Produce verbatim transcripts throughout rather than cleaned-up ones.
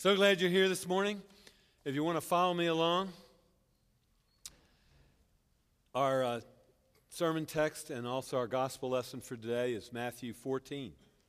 So glad you're here this morning. If you want to follow me along, our uh, sermon text and also our gospel lesson for today is Matthew fourteen.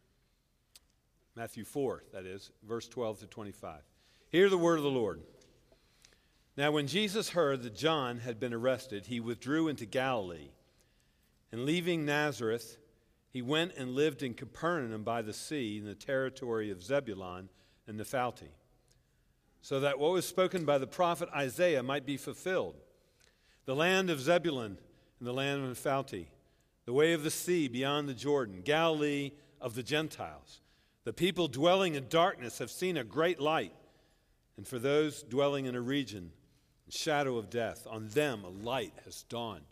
Matthew four, that is, verse twelve to twenty-five. Hear the word of the Lord. Now when Jesus heard that John had been arrested, he withdrew into Galilee. And leaving Nazareth, he went and lived in Capernaum by the sea in the territory of Zebulun and Naphtali, so that what was spoken by the prophet Isaiah might be fulfilled. The land of Zebulun and the land of Naphtali, the way of the sea beyond the Jordan, Galilee of the Gentiles. The people dwelling in darkness have seen a great light, and for those dwelling in a region, shadow of death, on them a light has dawned.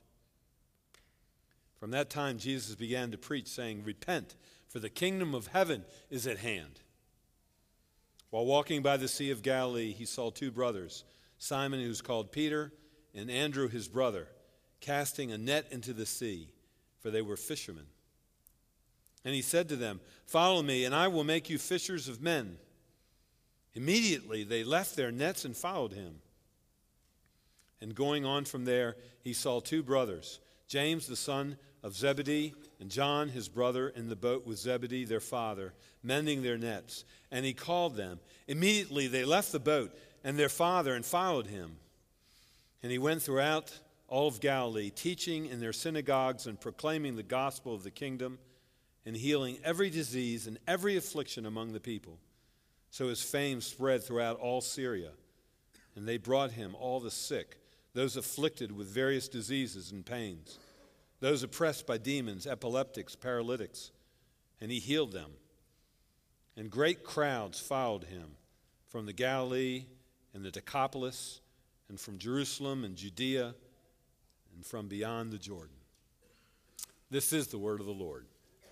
From that time Jesus began to preach, saying, Repent, for the kingdom of heaven is at hand. While walking by the Sea of Galilee, he saw two brothers, Simon, who was called Peter, and Andrew, his brother, casting a net into the sea, for they were fishermen. And he said to them, Follow me, and I will make you fishers of men. Immediately they left their nets and followed him. And going on from there, he saw two brothers, James, the son of Zebedee, and John, his brother, in the boat with Zebedee, their father, mending their nets. And he called them. Immediately they left the boat and their father and followed him. And he went throughout all of Galilee, teaching in their synagogues and proclaiming the gospel of the kingdom and healing every disease and every affliction among the people. So his fame spread throughout all Syria. And they brought him all the sick, those afflicted with various diseases and pains, those oppressed by demons, epileptics, paralytics, and he healed them. And great crowds followed him from the Galilee and the Decapolis, and from Jerusalem and Judea, and from beyond the Jordan. This is the word of the Lord.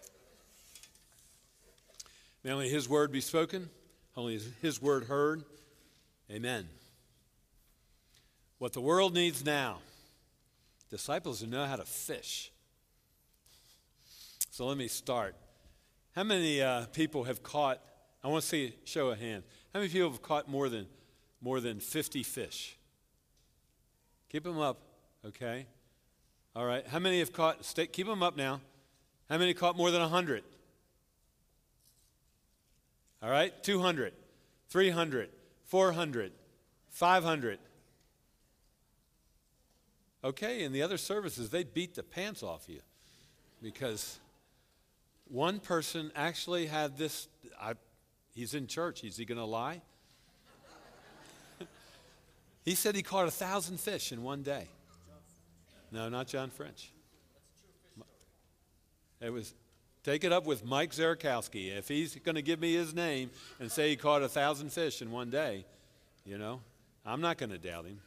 May only his word be spoken, only his word heard. Amen. What the world needs now, disciples who know how to fish. So let me start. How many uh, people have caught, I want to see a show of hands. How many people have caught more than more than fifty fish? Keep them up, okay? All right. How many have caught, stay, keep them up now. How many caught more than one hundred? All right. two hundred, three hundred, four hundred, five hundred. Okay, in the other services, they beat the pants off you because one person actually had this. I, he's in church. Is he going to lie? He said he caught a thousand fish in one day. No, not John French. It was, take it up with Mike Zarakowski. If he's going to give me his name and say he caught a thousand fish in one day, you know, I'm not going to doubt him.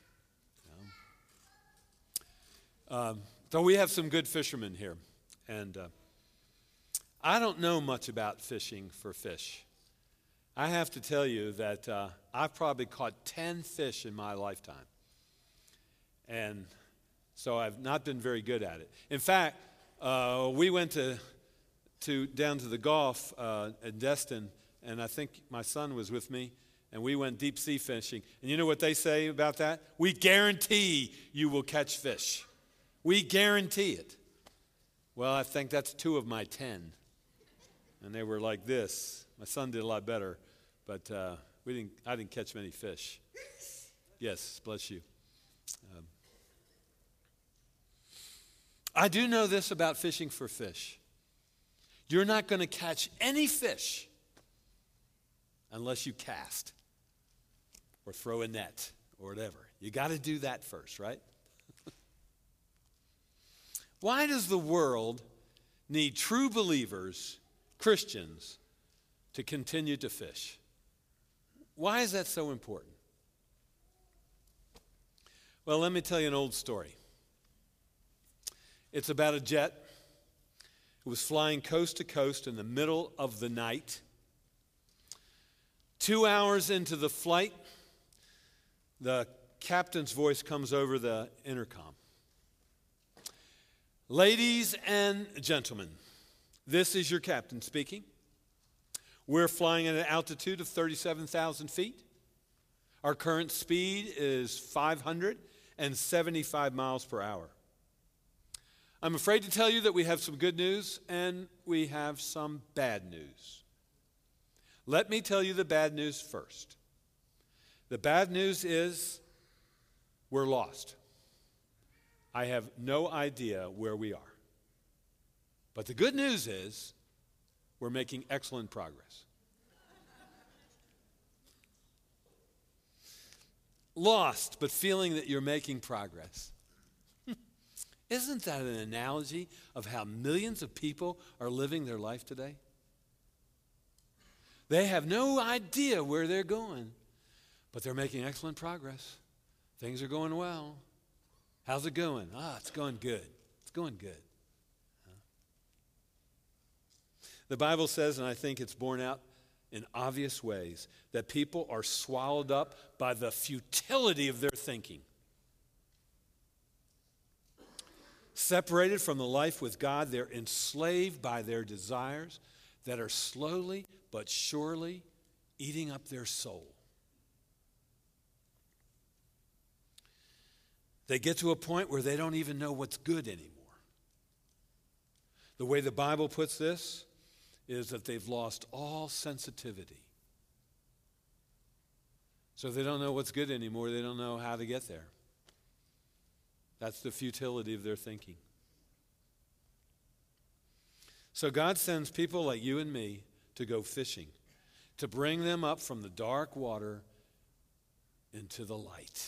Um, so we have some good fishermen here, and uh, I don't know much about fishing for fish. I have to tell you that uh, I've probably caught ten fish in my lifetime, and so I've not been very good at it. In fact, uh, we went to to down to the Gulf uh, at Destin, and I think my son was with me, and we went deep sea fishing. And you know what they say about that? We guarantee you will catch fish. We guarantee it. Well, I think that's two of my ten. And they were like this. My son did a lot better, but uh, we didn't. I didn't catch many fish. Yes, bless you. Um, I do know this about fishing for fish. You're not going to catch any fish unless you cast or throw a net or whatever. You got to do that first, right? Why does the world need true believers, Christians, to continue to fish? Why is that so important? Well, let me tell you an old story. It's about a jet. It was flying coast to coast in the middle of the night. Two hours into the flight, the captain's voice comes over the intercom. Ladies and gentlemen, this is your captain speaking. We're flying at an altitude of thirty-seven thousand feet. Our current speed is five hundred seventy-five miles per hour. I'm afraid to tell you that we have some good news and we have some bad news. Let me tell you the bad news first. The bad news is we're lost. I have no idea where we are. But the good news is we're making excellent progress. Lost, but feeling that you're making progress. Isn't that an analogy of how millions of people are living their life today? They have no idea where they're going, but they're making excellent progress. Things are going well. How's it going? Ah, it's going good. It's going good. The Bible says, and I think it's borne out in obvious ways, that people are swallowed up by the futility of their thinking. Separated from the life with God, they're enslaved by their desires that are slowly but surely eating up their soul. They get to a point where they don't even know what's good anymore. The way the Bible puts this is that they've lost all sensitivity. So they don't know what's good anymore. They don't know how to get there. That's the futility of their thinking. So God sends people like you and me to go fishing, to bring them up from the dark water into the light.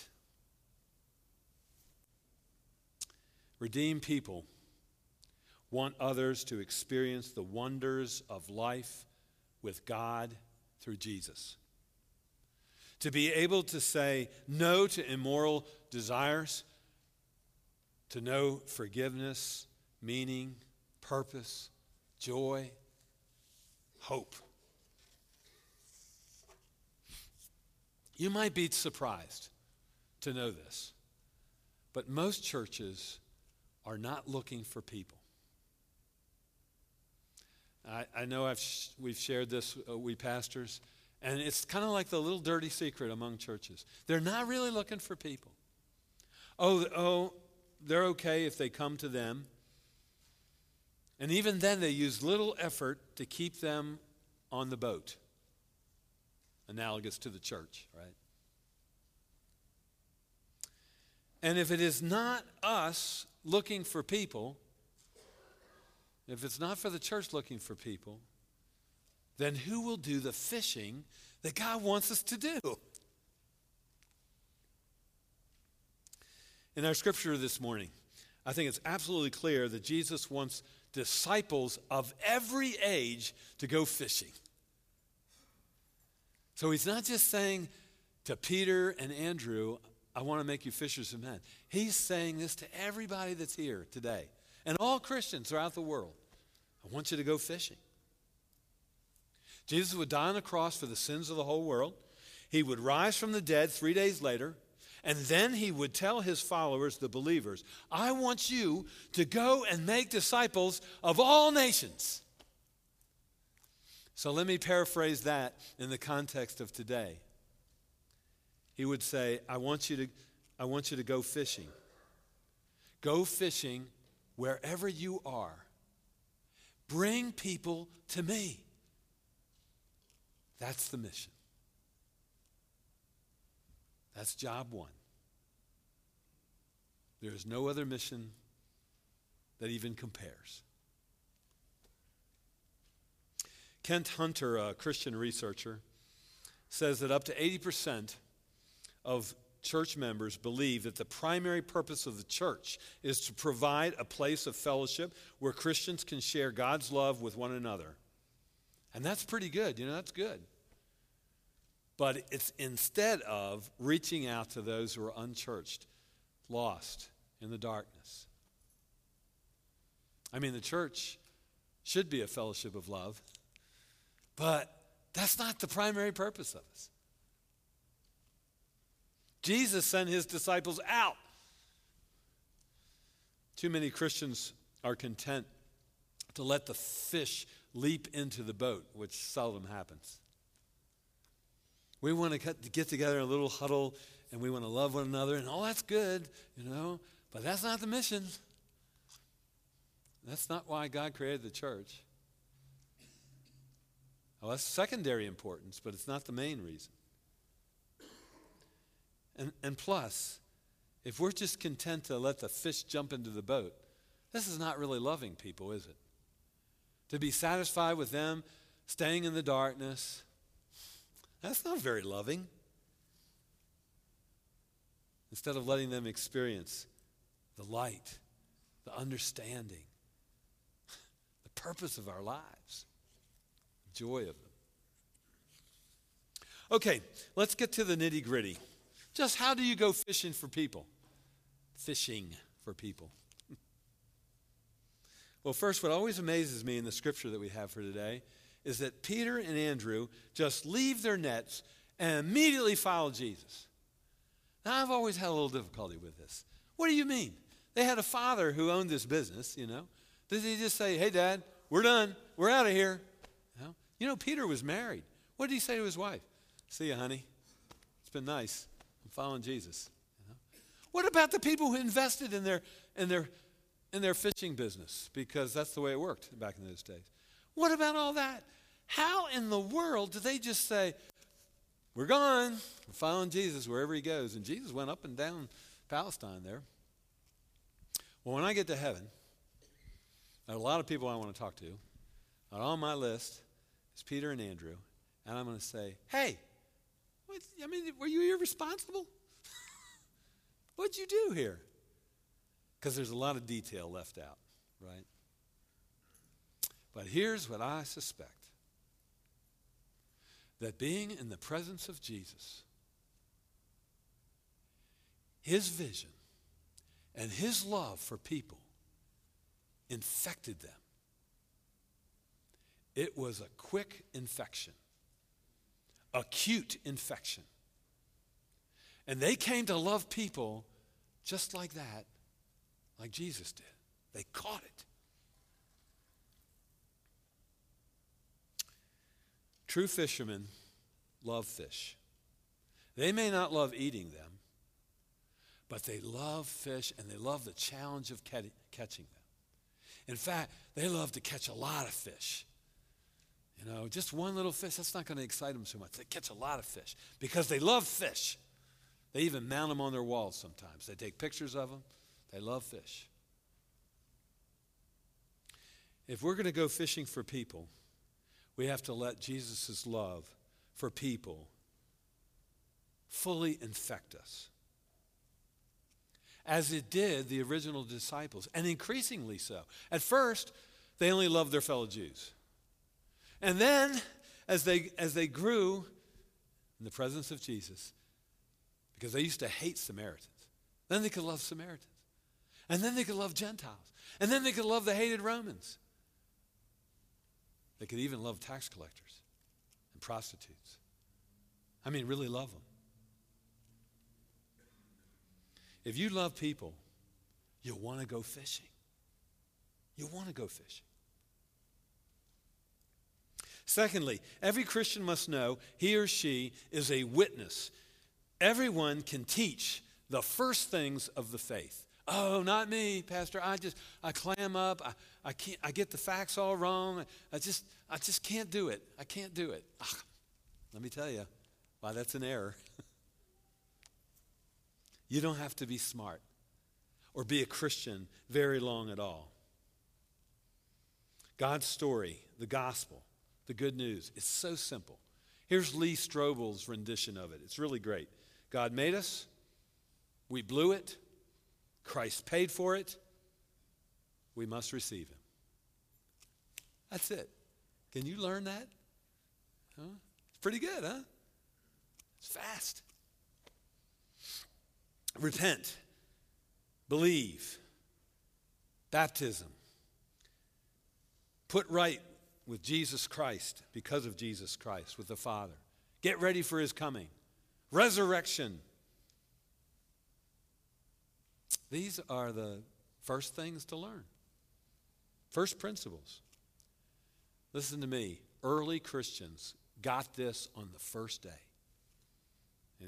Redeemed people want others to experience the wonders of life with God through Jesus. To be able to say no to immoral desires, to know forgiveness, meaning, purpose, joy, hope. You might be surprised to know this, but most churches are not looking for people. I, I know I've sh- we've shared this, uh, we pastors, and it's kind of like the little dirty secret among churches. They're not really looking for people. Oh, oh, they're okay if they come to them. And even then, they use little effort to keep them on the boat. Analogous to the church, right? And if it is not us looking for people, if it's not for the church looking for people, then who will do the fishing that God wants us to do? In our scripture this morning, I think it's absolutely clear that Jesus wants disciples of every age to go fishing. So he's not just saying to Peter and Andrew, I want to make you fishers of men. He's saying this to everybody that's here today and all Christians throughout the world. I want you to go fishing. Jesus would die on the cross for the sins of the whole world. He would rise from the dead three days later, and then he would tell his followers, the believers, I want you to go and make disciples of all nations. So let me paraphrase that in the context of today. He would say, I want you to, I want you to go fishing. Go fishing wherever you are. Bring people to me. That's the mission. That's job one. There is no other mission that even compares. Kent Hunter, a Christian researcher, says that up to eighty percent of church members believe that the primary purpose of the church is to provide a place of fellowship where Christians can share God's love with one another. And that's pretty good. You know, that's good. But it's instead of reaching out to those who are unchurched, lost in the darkness. I mean, the church should be a fellowship of love, but that's not the primary purpose of us. Jesus sent his disciples out. Too many Christians are content to let the fish leap into the boat, which seldom happens. We want to get together in a little huddle, and we want to love one another, and all that's good, you know, but that's not the mission. That's not why God created the church. Well, that's secondary importance, but it's not the main reason. And, and plus, if we're just content to let the fish jump into the boat, this is not really loving people, is it? To be satisfied with them staying in the darkness, that's not very loving. Instead of letting them experience the light, the understanding, the purpose of our lives, the joy of them. Okay, let's get to the nitty-gritty. Just how do you go fishing for people? Fishing for people. Well, first, what always amazes me in the scripture that we have for today is that Peter and Andrew just leave their nets and immediately follow Jesus. Now, I've always had a little difficulty with this. What do you mean? They had a father who owned this business, you know. Did he just say, hey, Dad, we're done. We're out of here. You know? You know, Peter was married. What did he say to his wife? See you, honey. It's been nice. I'm following Jesus. You know? What about the people who invested in their, in their, in their fishing business? Because that's the way it worked back in those days. What about all that? How in the world do they just say, we're gone, we're following Jesus wherever he goes? And Jesus went up and down Palestine there. Well, when I get to heaven, there are a lot of people I want to talk to. And on my list is Peter and Andrew. And I'm going to say, hey, what, I mean, were you irresponsible? What'd you do here? Because there's a lot of detail left out, right? But here's what I suspect. That being in the presence of Jesus, his vision and his love for people infected them. It was a quick infection, acute infection. And they came to love people just like that, like Jesus did. They caught it. True fishermen love fish. They may not love eating them, but they love fish and they love the challenge of catching them. In fact, they love to catch a lot of fish. You know, just one little fish, that's not going to excite them so much. They catch a lot of fish because they love fish. They even mount them on their walls sometimes. They take pictures of them. They love fish. If we're going to go fishing for people, we have to let Jesus' love for people fully infect us. As it did the original disciples, and increasingly so. At first, they only loved their fellow Jews. And then, as they, as they grew in the presence of Jesus, because they used to hate Samaritans, then they could love Samaritans. And then they could love Gentiles. And then they could love the hated Romans. They could even love tax collectors and prostitutes. I mean, really love them. If you love people, you'll want to go fishing. You'll want to go fishing. Secondly, every Christian must know he or she is a witness. Everyone can teach the first things of the faith. Oh, not me, Pastor. I just, I clam up. I, I can't, I get the facts all wrong. I just, I just can't do it. I can't do it. Ugh. Let me tell you why that's an error. You don't have to be smart or be a Christian very long at all. God's story, the gospel, the good news, is so simple. Here's Lee Strobel's rendition of it. It's really great. God made us. We blew it. Christ paid for it. We must receive him. That's it. Can you learn that? Huh? It's pretty good, huh? It's fast. Repent. Believe. Baptism. Put right with Jesus Christ because of Jesus Christ, with the Father. Get ready for his coming. Resurrection. These are the first things to learn. First principles. Listen to me. Early Christians got this on the first day.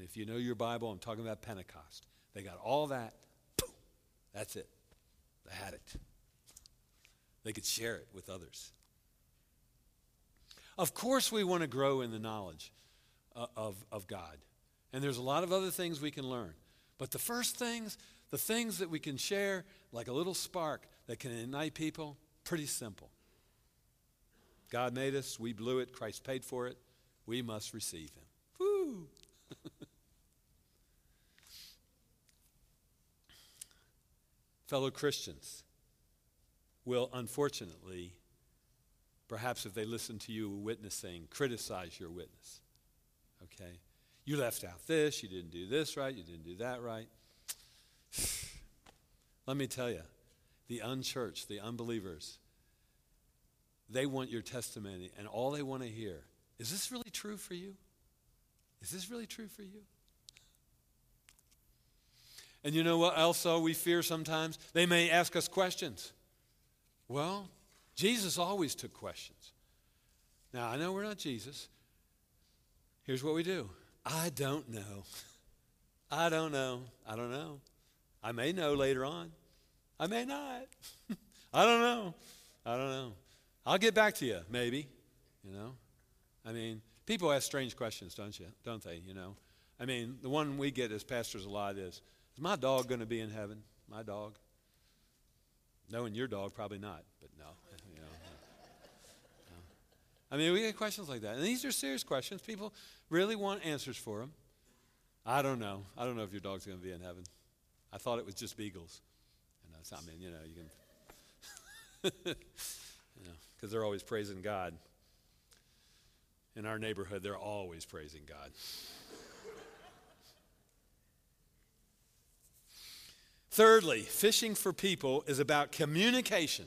if you know your Bible, I'm talking about Pentecost. They got all that. Boom, that's it. They had it. They could share it with others. Of course we want to grow in the knowledge uh, of, of God. And there's a lot of other things we can learn. But the first things, the things that we can share, like a little spark that can ignite people, pretty simple. God made us. We blew it. Christ paid for it. We must receive him. Woo! Fellow Christians will, unfortunately, perhaps if they listen to you witnessing, criticize your witness. Okay? You left out this, you didn't do this right, you didn't do that right. Let me tell you, the unchurched, the unbelievers, they want your testimony, and all they want to hear, is this really true for you? Is this really true for you? And you know what else we fear sometimes? They may ask us questions. Well, Jesus always took questions. Now, I know we're not Jesus. Here's what we do. I don't know. I don't know. I don't know. I may know later on. I may not. I don't know. I don't know. I'll get back to you, maybe. You know? I mean, people ask strange questions, don't you? Don't they, you know? I mean, the one we get as pastors a lot is, is my dog going to be in heaven? My dog? Knowing your dog, probably not, but no. You know, no. I mean, we get questions like that. And these are serious questions. People really want answers for them. I don't know. I don't know if your dog's going to be in heaven. I thought it was just beagles. And that's not, I mean, you know, you can, you know, because they're always praising God. In our neighborhood, they're always praising God. Thirdly, fishing for people is about communication.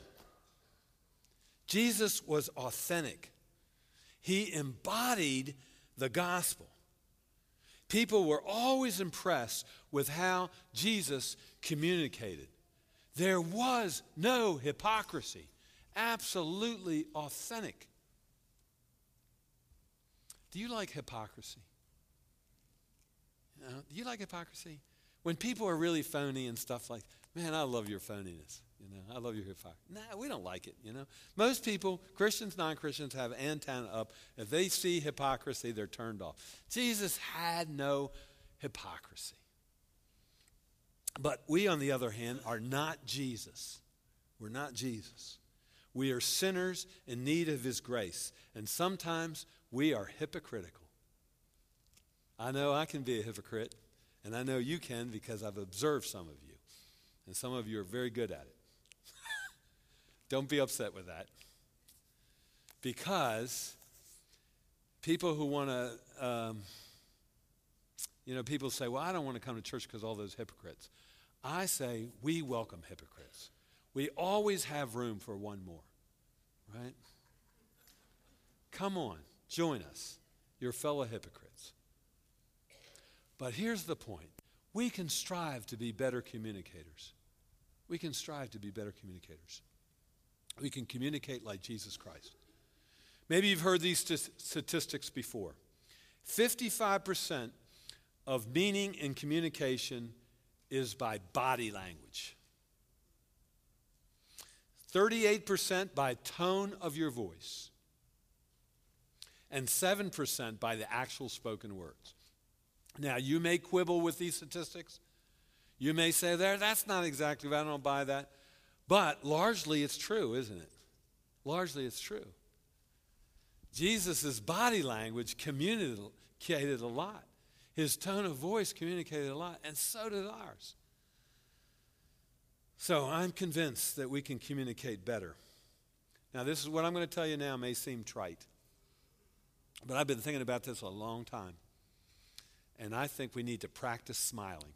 Jesus was authentic. He embodied the gospel. People were always impressed with how Jesus communicated. There was no hypocrisy. Absolutely authentic. Do you like hypocrisy? You know, do you like hypocrisy? When people are really phony and stuff like, man, I love your phoniness. You know, I love your hypocrisy. Nah, we don't like it, you know. Most people, Christians, non-Christians, have antenna up. If they see hypocrisy, they're turned off. Jesus had no hypocrisy. But we, on the other hand, are not Jesus. We're not Jesus. We are sinners in need of his grace. And sometimes we are hypocritical. I know I can be a hypocrite. And I know you can because I've observed some of you. And some of you are very good at it. Don't be upset with that. Because people who want to, um, you know, people say, well, I don't want to come to church because all those hypocrites. I say we welcome hypocrites. We always have room for one more, right? Come on, join us, your fellow hypocrites. But here's the point. We can strive to be better communicators. We can strive to be better communicators. We can communicate like Jesus Christ. Maybe you've heard these st- statistics before. fifty-five percent of meaning in communication is by body language. thirty-eight percent by tone of your voice. And seven percent by the actual spoken words. Now, you may quibble with these statistics. You may say, there, that's not exactly, I don't buy that. But largely it's true, isn't it? Largely it's true. Jesus' body language communicated a lot. His tone of voice communicated a lot, and so did ours. So I'm convinced that we can communicate better. Now, this is what I'm going to tell you now may seem trite. But I've been thinking about this a long time. And I think we need to practice smiling.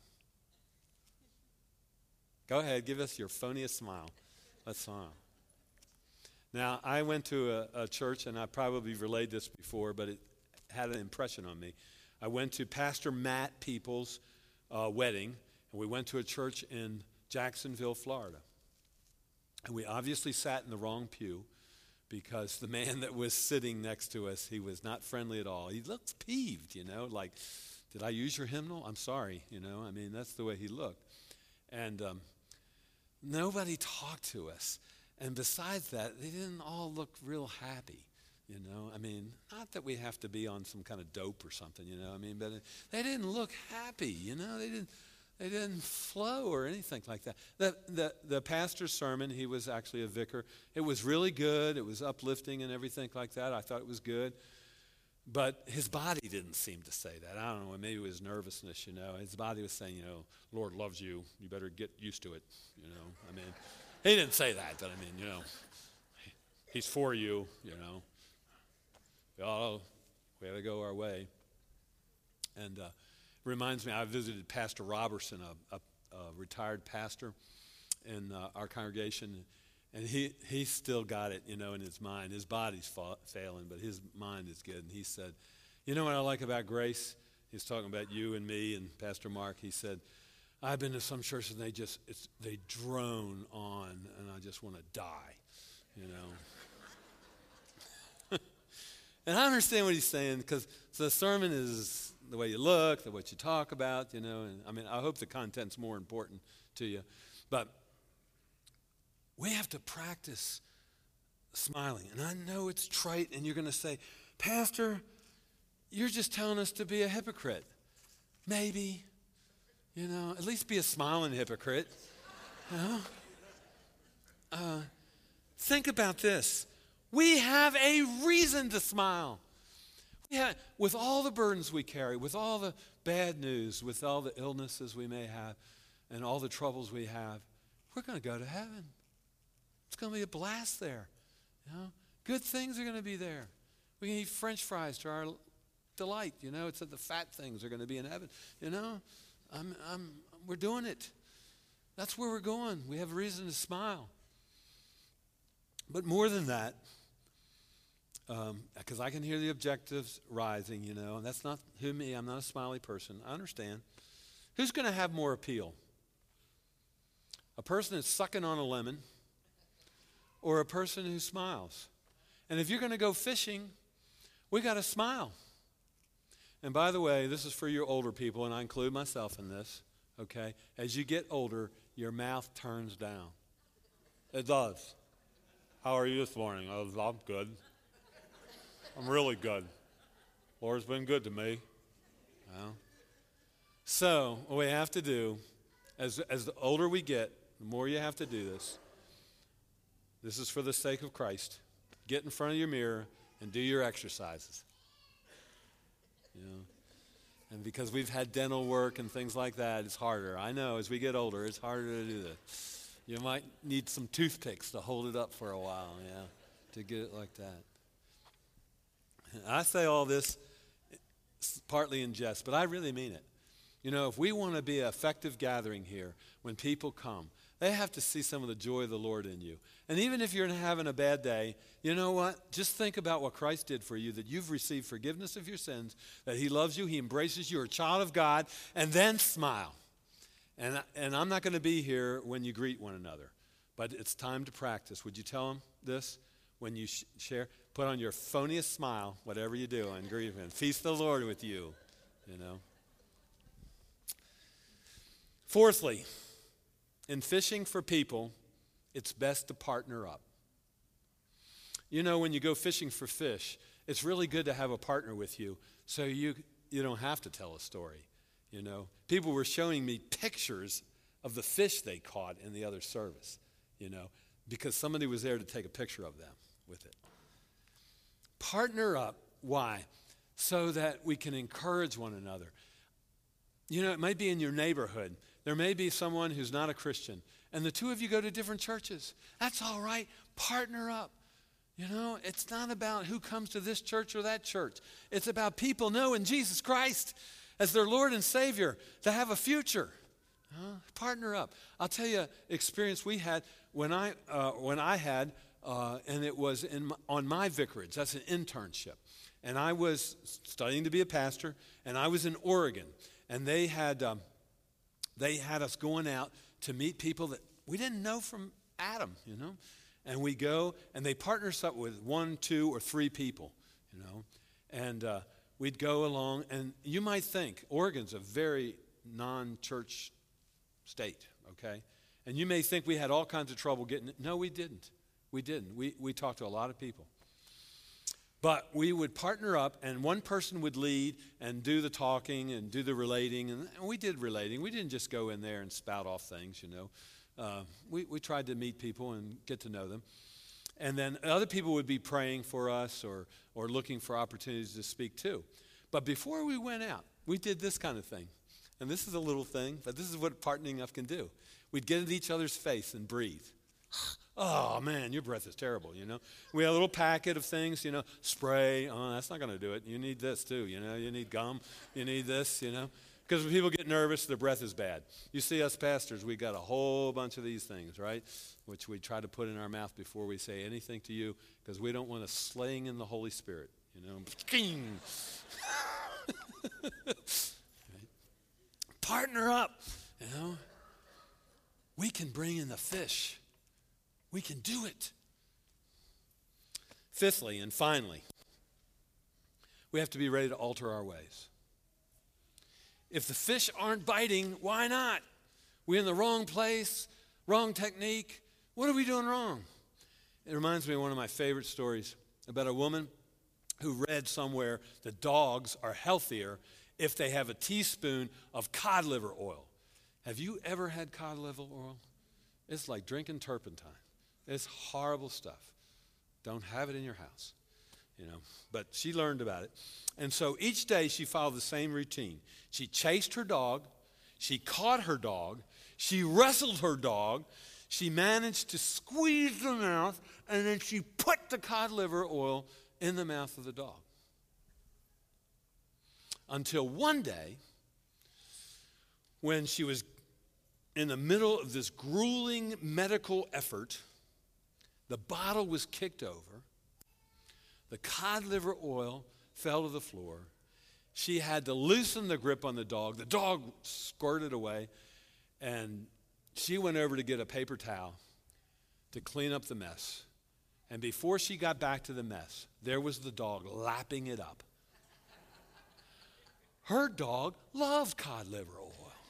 Go ahead, give us your phoniest smile. Let's smile. Now, I went to a, a church, and I probably relayed this before, but it had an impression on me. I went to Pastor Matt Peoples' uh, wedding, and we went to a church in Jacksonville, Florida. And we obviously sat in the wrong pew because the man that was sitting next to us, he was not friendly at all. He looked peeved, you know, like, did I use your hymnal? I'm sorry, you know. I mean, that's the way he looked. And um, nobody talked to us. And besides that, they didn't all look real happy, you know. I mean, not that we have to be on some kind of dope or something, you know. I mean, but it, they didn't look happy, you know. They didn't they didn't flow or anything like that. The, the, the pastor's sermon, he was actually a vicar. It was really good. It was uplifting and everything like that. I thought it was good. But his body didn't seem to say that. I don't know, maybe it was nervousness, you know. His body was saying, you know, Lord loves you. You better get used to it, you know. I mean, he didn't say that, but I mean, you know, he's for you, you know. We all, we have to go our way. And uh, it reminds me, I visited Pastor Robertson, a, a, a retired pastor in uh, our congregation, and he, he still got it, you know, in his mind. His body's fa- failing, but his mind is good. And he said, you know what I like about grace? He's talking about you and me and Pastor Mark. He said, I've been to some churches and they just, it's, they drone on, and I just want to die, you know. And I understand what he's saying, because the sermon is the way you look, the what you talk about, you know. And I mean, I hope the content's more important to you. But we have to practice smiling. And I know it's trite, and you're going to say, Pastor, you're just telling us to be a hypocrite. Maybe. You know, at least be a smiling hypocrite. You know? Uh, think about this. We have a reason to smile. We have, with all the burdens we carry, with all the bad news, with all the illnesses we may have, and all the troubles we have, we're going to go to heaven. It's going to be a blast there. You know? Good things are going to be there. We can eat French fries to our delight. You know, it's that the fat things are going to be in heaven. You know, I'm, I'm, we're doing it. That's where we're going. We have reason to smile. But more than that, because um, I can hear the objectives rising, you know, and that's not who me. I'm not a smiley person. I understand. Who's going to have more appeal? A person that's sucking on a lemon, or a person who smiles? And if you're going to go fishing, we got to smile. And by the way, this is for your older people, and I include myself in this, okay? As you get older, your mouth turns down. It does. How are you this morning? Oh, I'm good. I'm really good. Lord's been good to me. Well, so what we have to do, as, as the older we get, the more you have to do this. This is for the sake of Christ. Get in front of your mirror and do your exercises. You know, and because we've had dental work and things like that, it's harder. I know as we get older, it's harder to do that. You might need some toothpicks to hold it up for a while, yeah, to get it like that. I say all this partly in jest, but I really mean it. You know, if we want to be an effective gathering here, when people come, they have to see some of the joy of the Lord in you. And even if you're having a bad day, you know what? Just think about what Christ did for you, that you've received forgiveness of your sins, that he loves you, he embraces you, you're a child of God, and then smile. And, and I'm not going to be here when you greet one another, but it's time to practice. Would you tell them this when you sh- share? Put on your phoniest smile, whatever you do, and greet him. Feast the Lord with you, you know. Fourthly, in fishing for people, it's best to partner up. You know, when you go fishing for fish, it's really good to have a partner with you so you you don't have to tell a story, you know. People were showing me pictures of the fish they caught in the other service, you know, because somebody was there to take a picture of them with it. Partner up. Why? So that we can encourage one another. You know, it might be in your neighborhood. There may be someone who's not a Christian, and the two of you go to different churches. That's all right. Partner up. You know, it's not about who comes to this church or that church. It's about people knowing Jesus Christ as their Lord and Savior, to have a future. Uh, partner up. I'll tell you an experience we had when I uh, when I had, uh, and it was in my, on my vicarage. That's an internship. And I was studying to be a pastor, and I was in Oregon. And they had um, they had us going out to meet people that we didn't know from Adam, you know. And we go, and they partner us up with one, two, or three people, you know. And uh, we'd go along, and you might think Oregon's a very non-church state, okay? And you may think we had all kinds of trouble getting it. No, we didn't. We didn't. We, we talked to a lot of people. But we would partner up, and one person would lead and do the talking and do the relating. And we did relating. We didn't just go in there and spout off things, you know. Uh, we, we tried to meet people and get to know them. And then other people would be praying for us or, or looking for opportunities to speak too. But before we went out, we did this kind of thing. And this is a little thing, but this is what partnering up can do. We'd get into each other's face and breathe. Oh, man, your breath is terrible, you know. We had a little packet of things, you know, spray. Oh, that's not going to do it. You need this, too, you know. You need gum. You need this, you know. Because when people get nervous, their breath is bad. You see us pastors, we got a whole bunch of these things, right, which we try to put in our mouth before we say anything to you because we don't want to slaying in the Holy Spirit, you know. Right? Partner up, you know. We can bring in the fish. We can do it. Fifthly and finally, we have to be ready to alter our ways. If the fish aren't biting, why not? We're in the wrong place, wrong technique. What are we doing wrong? It reminds me of one of my favorite stories about a woman who read somewhere that dogs are healthier if they have a teaspoon of cod liver oil. Have you ever had cod liver oil? It's like drinking turpentine. It's horrible stuff. Don't have it in your house, you know. But she learned about it. And so each day she followed the same routine. She chased her dog. She caught her dog. She wrestled her dog. She managed to squeeze the mouth, and then she put the cod liver oil in the mouth of the dog. Until one day, when she was in the middle of this grueling medical effort, the bottle was kicked over. The cod liver oil fell to the floor. She had to loosen the grip on the dog. The dog squirted away, and she went over to get a paper towel to clean up the mess. And before she got back to the mess, there was the dog lapping it up. Her dog loved cod liver oil.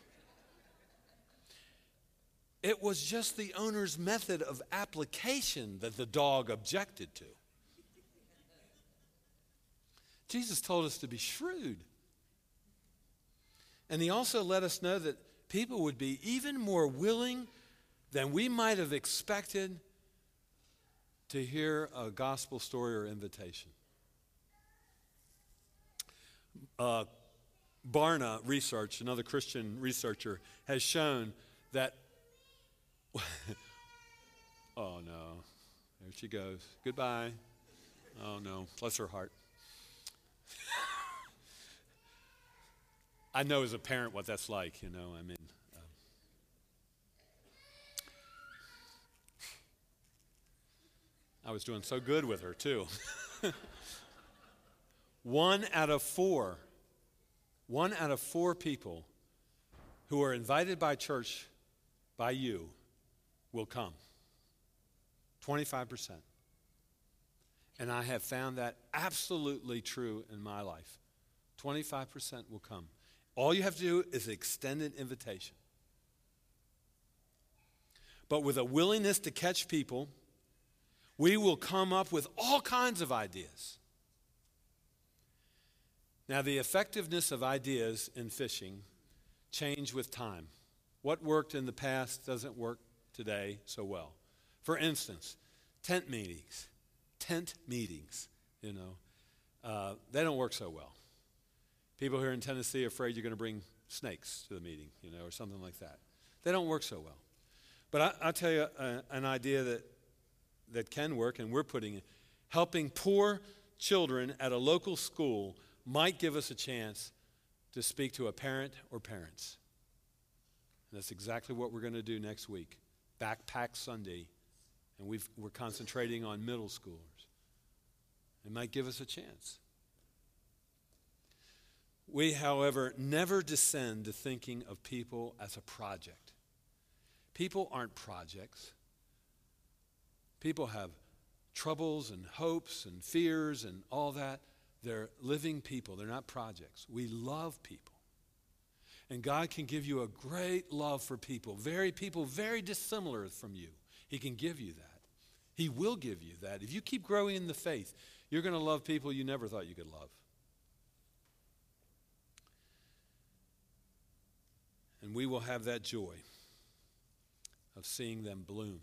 It was just the owner's method of application that the dog objected to. Jesus told us to be shrewd. And he also let us know that people would be even more willing than we might have expected to hear a gospel story or invitation. Uh, Barna Research, another Christian researcher, has shown that oh no, there she goes. Goodbye. Oh no, bless her heart. I know as a parent what that's like, you know, I mean. Um, I was doing so good with her too. One out of four, one out of four people who are invited by church, by you, will come. twenty-five percent. And I have found that absolutely true in my life. twenty-five percent will come. All you have to do is extend an invitation. But with a willingness to catch people, we will come up with all kinds of ideas. Now, the effectiveness of ideas in fishing change with time. What worked in the past doesn't work today so well. For instance, tent meetings. Tent meetings, you know, uh, they don't work so well. People here in Tennessee are afraid you're going to bring snakes to the meeting, you know, or something like that. They don't work so well. But I, I'll tell you uh, an idea that, that can work, and we're putting it. Helping poor children at a local school might give us a chance to speak to a parent or parents. And that's exactly what we're going to do next week, Backpack Sunday. And we've, we're concentrating on middle schoolers. It might give us a chance. We, however, never descend to thinking of people as a project. People aren't projects. People have troubles and hopes and fears and all that. They're living people. They're not projects. We love people. And God can give you a great love for people, very people very dissimilar from you. He can give you that. He will give you that. If you keep growing in the faith, you're going to love people you never thought you could love. And we will have that joy of seeing them bloom.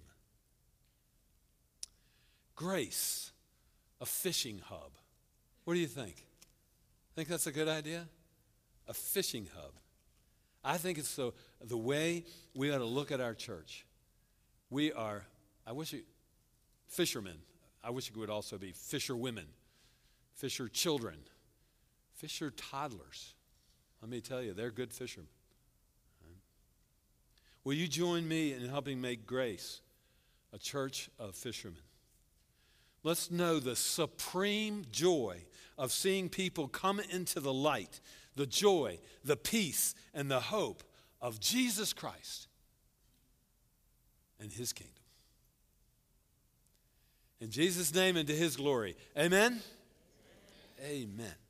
Grace, a fishing hub. What do you think? Think that's a good idea? A fishing hub. I think it's the, the way we ought to look at our church. We are, I wish it, fishermen. I wish it would also be fisher women, fisher children, fisher toddlers. Let me tell you, they're good fishermen. Right? Will you join me in helping make Grace a church of fishermen? Let's know the supreme joy of seeing people come into the light, the joy, the peace, and the hope of Jesus Christ and his kingdom. In Jesus' name and to his glory. Amen? Amen. Amen.